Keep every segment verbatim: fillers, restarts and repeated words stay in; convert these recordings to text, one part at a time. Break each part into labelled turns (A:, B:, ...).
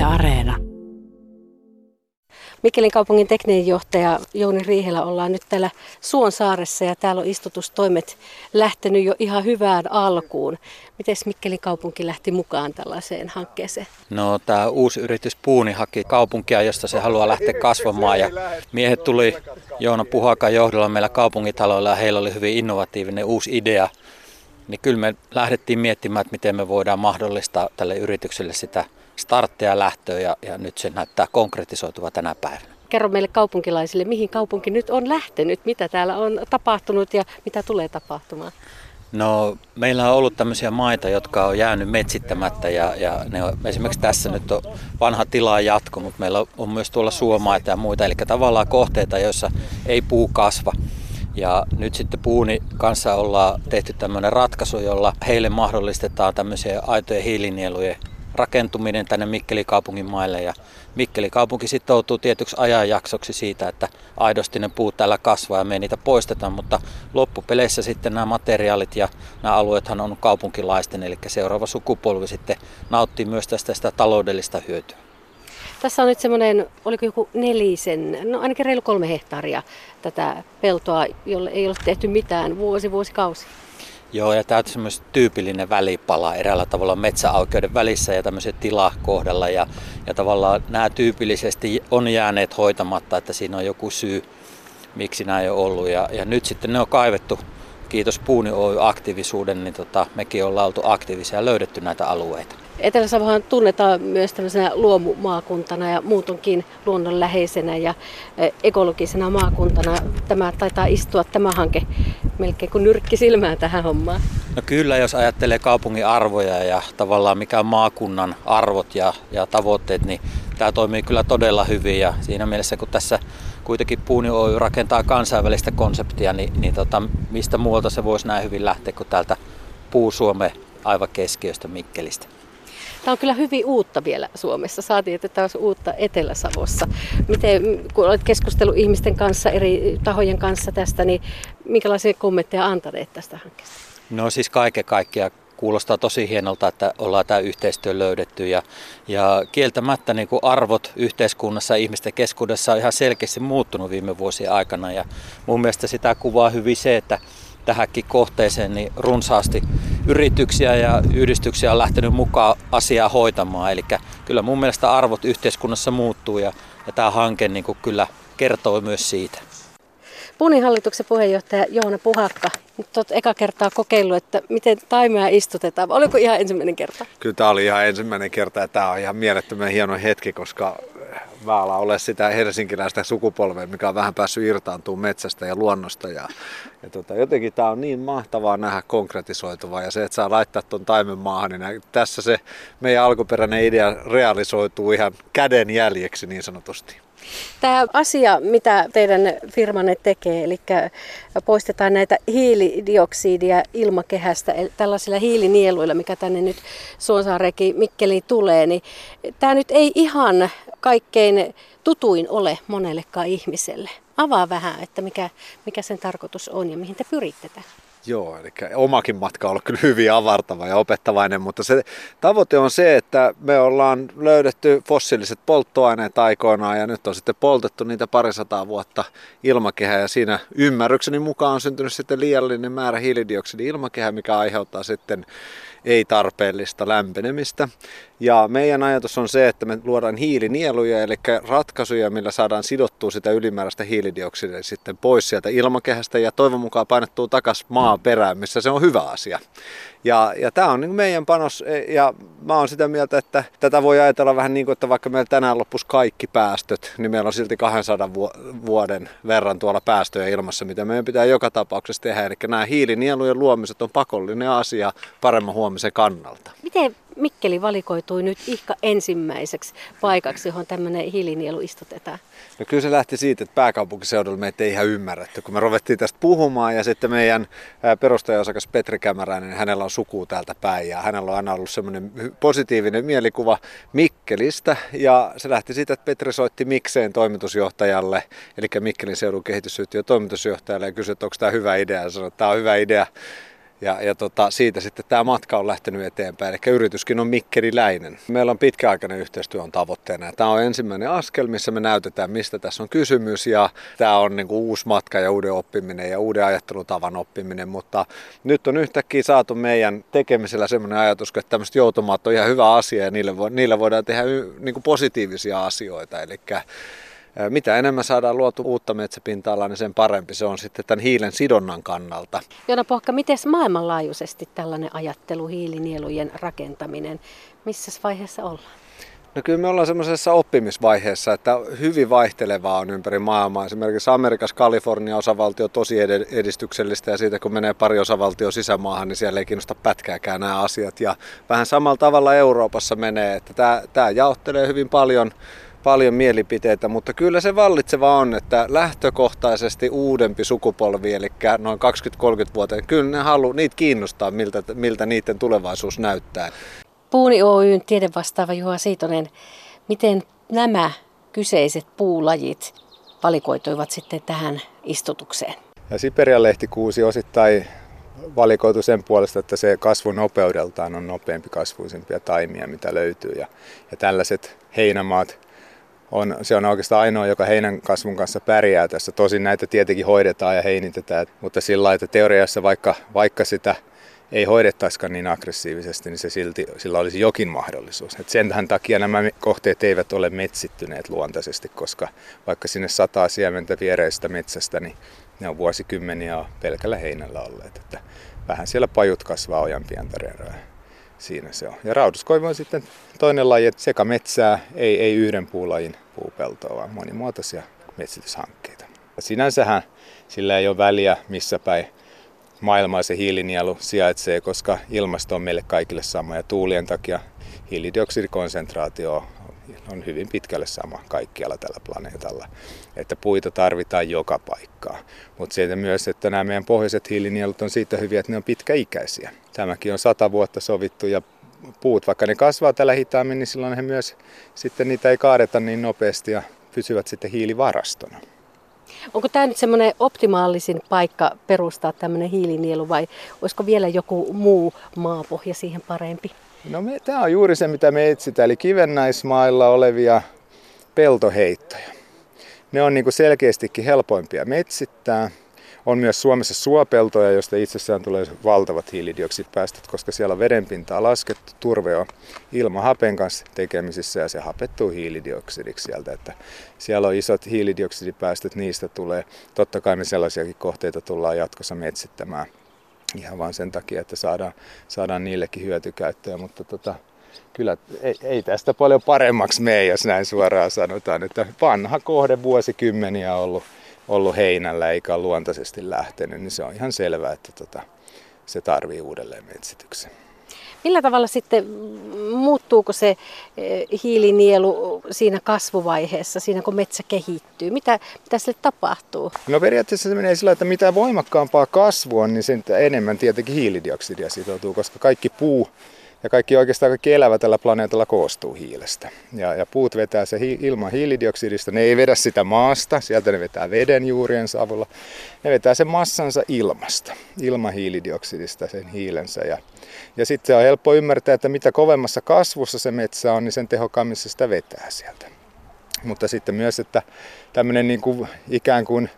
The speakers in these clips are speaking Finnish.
A: Areena.
B: Mikkelin kaupungin tekninen johtaja Jouni Riihelä ollaan nyt täällä Suonsaaressa ja täällä on istutustoimet lähtenyt jo ihan hyvään alkuun. Miten Mikkelin kaupunki lähti mukaan tällaiseen hankkeeseen?
C: No, tämä uusi yritys Puuni haki kaupunkia, josta se haluaa lähteä kasvamaan ja miehet tuli Joona Puhakan johdolla meillä kaupungitaloilla ja heillä oli hyvin innovatiivinen uusi idea. Niin kyllä me lähdettiin miettimään, että miten me voidaan mahdollistaa tälle yritykselle sitä starttia ja lähtöä ja, ja nyt se näyttää konkretisoituva tänä päivänä.
B: Kerro meille kaupunkilaisille, mihin kaupunki nyt on lähtenyt, mitä täällä on tapahtunut ja mitä tulee tapahtumaan.
C: No, meillä on ollut tämmöisiä maita, jotka on jäänyt metsittämättä ja, ja ne on, esimerkiksi tässä nyt on vanha tila jatko, mutta meillä on, on myös tuolla suomaita ja muita, eli tavallaan kohteita, joissa ei puu kasva. Ja nyt sitten Puuni kanssa ollaan tehty tämmöinen ratkaisu, jolla heille mahdollistetaan tämmöisiä aitojen hiilinielujen rakentuminen tänne Mikkelin kaupungin maille. Ja Mikkelin kaupunki sitoutuu tietyksi ajanjaksoksi siitä, että aidosti ne puut täällä kasvaa ja me ei niitä poisteta, mutta loppupeleissä sitten nämä materiaalit ja nämä alueethan on kaupunkilaisten, eli seuraava sukupolvi sitten nauttii myös tästä sitä taloudellista hyötyä.
B: Tässä on nyt semmoinen, oliko joku nelisen, no ainakin reilu kolme hehtaaria tätä peltoa, jolle ei ole tehty mitään vuosi, vuosikausi.
C: Joo, ja tämä on semmoinen tyypillinen välipala eräällä tavalla metsäaukioiden välissä ja tämmöisen tilakohdalla. Ja, ja tavallaan nämä tyypillisesti on jääneet hoitamatta, että siinä on joku syy, miksi näin on ollut. Ja, ja nyt sitten ne on kaivettu, kiitos Puuni Oy-aktiivisuuden, niin tota, mekin ollaan oltu aktiivisia ja löydetty näitä alueita.
B: Etelä-Savohan tunnetaan myös tämmöisenä luomumaakuntana ja muutonkin luonnonläheisenä ja ekologisena maakuntana. Tämä taitaa istua tämä hanke melkein kuin nyrkki silmään tähän hommaan.
C: No kyllä, jos ajattelee kaupungin arvoja ja tavallaan mikä on maakunnan arvot ja, ja tavoitteet, niin tämä toimii kyllä todella hyvin. Ja siinä mielessä, kun tässä kuitenkin Puuni Oy rakentaa kansainvälistä konseptia, niin, niin tota, mistä muualta se voisi näin hyvin lähteä kuin täältä Puu-Suomen aivan keskiöstä Mikkelistä.
B: Tämä on kyllä hyvin uutta vielä Suomessa. Saatiin, että tämä olisi uutta Etelä-Savossa. Miten, kun olet keskustellut ihmisten kanssa, eri tahojen kanssa tästä, niin minkälaisia kommentteja antaneet tästä hankkeesta?
C: No siis kaiken kaikkiaan kuulostaa tosi hienolta, että ollaan tämä yhteistyö löydetty. Ja, ja kieltämättä niin kuin arvot yhteiskunnassa ja ihmisten keskuudessa on ihan selkeästi muuttunut viime vuosien aikana. Ja mun mielestä sitä kuvaa hyvin se, että tähänkin kohteeseen niin runsaasti yrityksiä ja yhdistyksiä on lähtenyt mukaan asiaa hoitamaan. Eli kyllä mun mielestä arvot yhteiskunnassa muuttuu ja, ja tämä hanke niin kuin kyllä kertoo myös siitä.
B: Puunin hallituksen puheenjohtaja Joona Puhakka, nyt olet eka kertaa kokeillut, että miten taimea istutetaan. Oliko ihan ensimmäinen kerta?
D: Kyllä tämä oli ihan ensimmäinen kerta ja tämä on ihan mielettömän hieno hetki, koska mä alan ole sitä helsinkiläistä sukupolvea, mikä on vähän päässyt irtaantumaan metsästä ja luonnosta. Ja, ja tota, jotenkin tämä on niin mahtavaa nähdä konkretisoituvaa ja se, että saa laittaa tuon taimen maahan, niin tässä se meidän alkuperäinen idea realisoituu ihan käden jäljeksi niin sanotusti.
B: Tämä asia, mitä teidän firmanne tekee, eli poistetaan näitä hiilidioksidia ilmakehästä tällaisilla hiilinieluilla, mikä tänne nyt Suonsaareenkin Mikkeliin tulee, niin tämä nyt ei ihan kaikkein tutuin ole monellekaan ihmiselle. Avaa vähän, että mikä, mikä sen tarkoitus on ja mihin te pyritte tähän.
D: Joo, eli omakin matka on ollut kyllä hyvin avartava ja opettavainen, mutta se tavoite on se, että me ollaan löydetty fossiiliset polttoaineet aikoinaan ja nyt on sitten poltettu niitä parisataa vuotta ilmakehää ja siinä ymmärrykseni mukaan on syntynyt sitten liiallinen määrä hiilidioksidi-ilmakehää, mikä aiheuttaa sitten ei-tarpeellista lämpenemistä. Ja meidän ajatus on se, että me luodaan hiilinieluja, eli ratkaisuja, millä saadaan sidottua sitä ylimääräistä hiilidioksidia sitten pois sieltä ilmakehästä ja toivon mukaan painettua takaisin maaperään, missä se on hyvä asia. Ja, ja tämä on niin meidän panos ja mä oon sitä mieltä, että tätä voi ajatella vähän niin kuin, että vaikka meillä tänään loppuisi kaikki päästöt, niin meillä on silti kahdensadan vuoden verran tuolla päästöjä ilmassa, mitä meidän pitää joka tapauksessa tehdä. Eli nämä hiilinielujen luomiset on pakollinen asia paremman huomisen kannalta.
B: Miten Mikkeli valikoitui nyt ihka ensimmäiseksi paikaksi, johon tämmöinen hiilinielu istutetaan?
D: No kyllä se lähti siitä, että pääkaupunkiseudulla meitä ei ihan ymmärretty, kun me ruvettiin tästä puhumaan ja sitten meidän perustajaosakas Petri Kämäräinen, hänellä on suku täältä päin ja hänellä on aina ollut semmoinen positiivinen mielikuva Mikkelistä ja se lähti siitä, että Petri soitti Mikseen toimitusjohtajalle, eli Mikkelin seudun kehitysyhtiön toimitusjohtajalle ja kysyi, että onko tämä hyvä idea ja sanoi, että tämä on hyvä idea. Ja, ja tota, siitä sitten tämä matka on lähtenyt eteenpäin, eli yrityskin on mikkeliläinen. Meillä on pitkäaikainen yhteistyö on tavoitteena. Tämä on ensimmäinen askel, missä me näytetään, mistä tässä on kysymys. Ja tämä on niin kuin uusi matka ja uuden oppiminen ja uuden ajattelutavan oppiminen. Mutta nyt on yhtäkkiä saatu meidän tekemisellä sellainen ajatus, että tämmöiset joutomaat on ihan hyvä asia ja niillä, vo, niillä voidaan tehdä niin kuin positiivisia asioita. Eli mitä enemmän saadaan luotu uutta metsäpinta-alaa, niin sen parempi se on sitten tämän hiilen sidonnan kannalta.
B: Joona Pohka, miten maailmanlaajuisesti tällainen ajattelu, hiilinielujen rakentaminen, missä vaiheessa ollaan?
D: No kyllä me ollaan semmoisessa oppimisvaiheessa, että hyvin vaihtelevaa on ympäri maailmaa. Esimerkiksi Amerikassa Kalifornia osavaltio tosi edistyksellistä ja siitä kun menee pari osavaltio sisämaahan, niin siellä ei kiinnosta pätkääkään nämä asiat. Ja vähän samalla tavalla Euroopassa menee, että tämä, tämä jaottelee hyvin paljon. Paljon mielipiteitä, mutta kyllä se vallitseva on, että lähtökohtaisesti uudempi sukupolvi, eli noin kaksikymmentä kolmekymmentä vuoteen, kyllä ne halu, niitä kiinnostaa, miltä, miltä niiden tulevaisuus näyttää.
B: Puuni Oyn tiedevastaava Juha Siitonen, miten nämä kyseiset puulajit valikoituivat sitten tähän istutukseen?
A: Ja Siperian lehtikuusi osittain valikoitu sen puolesta, että se kasvunopeudeltaan on nopeampi kasvuisempia taimia, mitä löytyy. Ja, ja tällaiset heinämaat, On, se on oikeastaan ainoa, joka heinän kasvun kanssa pärjää tässä. Tosin näitä tietenkin hoidetaan ja heinitetään, mutta sillä lailla, että teoriassa vaikka, vaikka sitä ei hoidettaisikaan niin aggressiivisesti, niin se silti, sillä olisi jokin mahdollisuus. Et sen takia nämä kohteet eivät ole metsittyneet luontaisesti, koska vaikka sinne sataa siementä viereistä metsästä, niin ne on vuosikymmeniä pelkällä heinällä olleet. Että vähän siellä pajut kasvaa ojanpientareeroja. Siinä se on. Ja rauduskoivu on sitten toinen laji, että sekä metsää, ei, ei yhden puulajin puupeltoa, vaan monimuotoisia metsityshankkeita. Sinänsähän sillä ei ole väliä, missä päin maailmaa se hiilinielu sijaitsee, koska ilmasto on meille kaikille sama ja tuulien takia hiilidioksidikonsentraatio on hyvin pitkälle sama kaikkialla tällä planeetalla. Että puita tarvitaan joka paikkaan. Mutta siitä myös, että nämä meidän pohjoiset hiilinielut on siitä hyviä, että ne on pitkäikäisiä. Tämäkin on sata vuotta sovittu ja puut, vaikka ne kasvaa tällä hitaammin, niin silloin he myös sitten niitä ei kaadeta niin nopeasti ja pysyvät sitten hiilivarastona.
B: Onko tämä nyt semmoinen optimaalisin paikka perustaa tämmöinen hiilinielu vai olisiko vielä joku muu maapohja siihen parempi?
A: No tämä on juuri se, mitä me etsitään, eli kivennäismailla olevia peltoheittoja. Ne on niinku selkeästikin helpoimpia metsittää. On myös Suomessa suopeltoja, joista itsessään tulee valtavat hiilidioksidipäästöt, koska siellä on vedenpintaa laskettu. Turve on ilmahapen kanssa tekemisissä ja se hapettuu hiilidioksidiksi sieltä. Että siellä on isot hiilidioksidipäästöt, niistä tulee. Totta kai me sellaisiakin kohteita tullaan jatkossa metsittämään. Ihan vaan sen takia, että saadaan, saadaan niillekin hyötykäyttöä, mutta tota, kyllä ei, ei tästä paljon paremmaksi mene, jos näin suoraan sanotaan, että vanha kohde vuosikymmeniä on ollut, ollut heinällä eikä ole luontaisesti lähtenyt, niin se on ihan selvää, että tota, se tarvii uudelleen metsityksen.
B: Millä tavalla sitten muuttuuko se hiilinielu siinä kasvuvaiheessa, siinä kun metsä kehittyy? Mitä, mitä sille tapahtuu?
A: No periaatteessa se menee sillä, että mitä voimakkaampaa kasvu on, niin sen enemmän tietenkin hiilidioksidia sitoutuu, koska kaikki puu ja kaikki oikeastaan kaikki elävä tällä planeetalla koostuu hiilestä. Ja, ja puut vetää se hi, ilman hiilidioksidista, ne ei vedä sitä maasta, sieltä ne vetää veden juuriensa avulla. Ne vetää sen massansa ilmasta, ilman hiilidioksidista sen hiilensä. Ja, ja sitten se on helppo ymmärtää, että mitä kovemmassa kasvussa se metsä on, niin sen tehokkaammin se sitä vetää sieltä. Mutta sitten myös, että tämmöinen niin kuin ikään kuin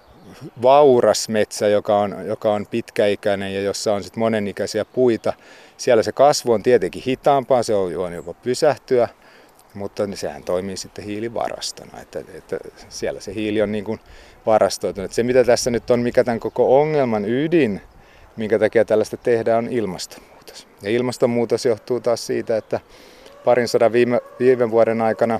A: vauras metsä, joka on, joka on pitkäikäinen ja jossa on sitten monenikäisiä puita. Siellä se kasvu on tietenkin hitaampaa, se on jopa pysähtyä, mutta sehän toimii sitten hiilivarastona. Että, että siellä se hiili on niin kuin varastoitunut. Se mitä tässä nyt on, mikä tämän koko ongelman ydin, minkä takia tällaista tehdään, on ilmastonmuutos. Ja ilmastonmuutos johtuu taas siitä, että parin sadan viime, viime vuoden aikana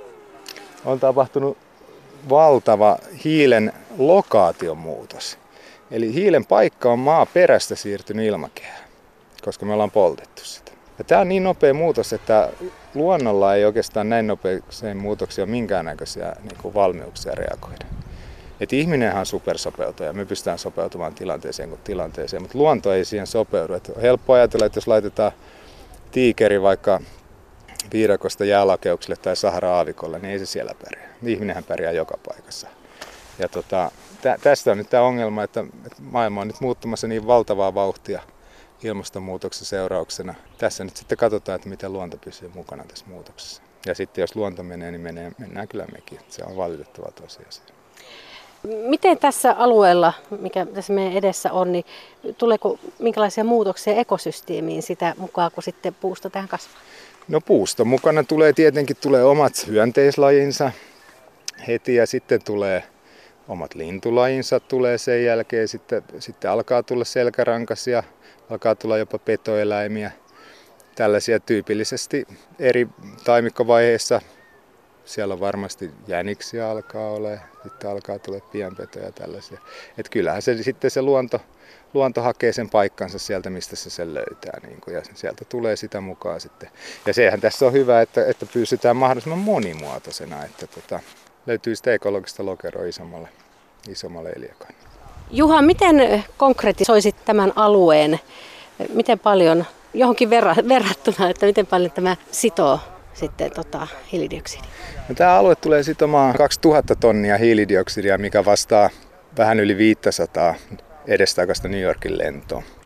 A: on tapahtunut valtava hiilen lokaatiomuutos. Eli hiilen paikka on maaperästä siirtynyt ilmakehään, koska me ollaan poltettu sitä. Ja tämä on niin nopea muutos, että luonnolla ei oikeastaan näin nopeeseen muutoksiin ole minkäännäköisiä niin kuin valmiuksia reagoida. Et ihminenhän on supersopeutuja, me pystytään sopeutumaan tilanteeseen kuin tilanteeseen, mutta luonto ei siihen sopeudu. Et on helppo ajatella, että jos laitetaan tiikeri vaikka viidakosta jäälakeuksille tai Sahara-aavikolle, niin ei se siellä pärjää. Ihminenhän pärjää joka paikassa. Ja tota, tä, tästä on nyt tämä ongelma, että, että maailma on nyt muuttumassa niin valtavaa vauhtia, ilmastonmuutoksen seurauksena. Tässä nyt sitten katsotaan, että miten luonto pysyy mukana tässä muutoksessa. Ja sitten jos luonto menee, niin menee, mennään kyllä mekin. Se on valitettava tosiasia.
B: Miten tässä alueella, mikä tässä meidän edessä on, niin tuleeko minkälaisia muutoksia ekosysteemiin sitä mukaan, kun sitten puusto tähän kasvaa?
A: No puuston mukana tulee tietenkin tulee omat hyönteislajinsa heti ja sitten tulee omat lintulajinsa tulee sen jälkeen. Sitten, sitten alkaa tulla selkärankasia, alkaa tulla jopa petoeläimiä. Tällaisia tyypillisesti eri taimikkovaiheissa. Siellä on varmasti jäniksiä alkaa olla, sitten alkaa tulla pienpetoja ja tällaisia. Et kyllähän se, sitten se luonto, luonto hakee sen paikkansa sieltä, mistä se sen löytää. Niin kuin, ja sieltä tulee sitä mukaan sitten. Ja sehän tässä on hyvä, että, että pysytään mahdollisimman monimuotoisena, että tota, löytyy sitä ekologista lokeroa isommalle, isommalle eliökannalle.
B: Juha, miten konkretisoisit tämän alueen? Miten paljon, johonkin verrattuna, että miten paljon tämä sitoo sitten tota, hiilidioksidia?
A: No, tämä alue tulee sitomaan kaksituhatta tonnia hiilidioksidia, mikä vastaa vähän yli viisisataa edestakaista New Yorkin lentoa.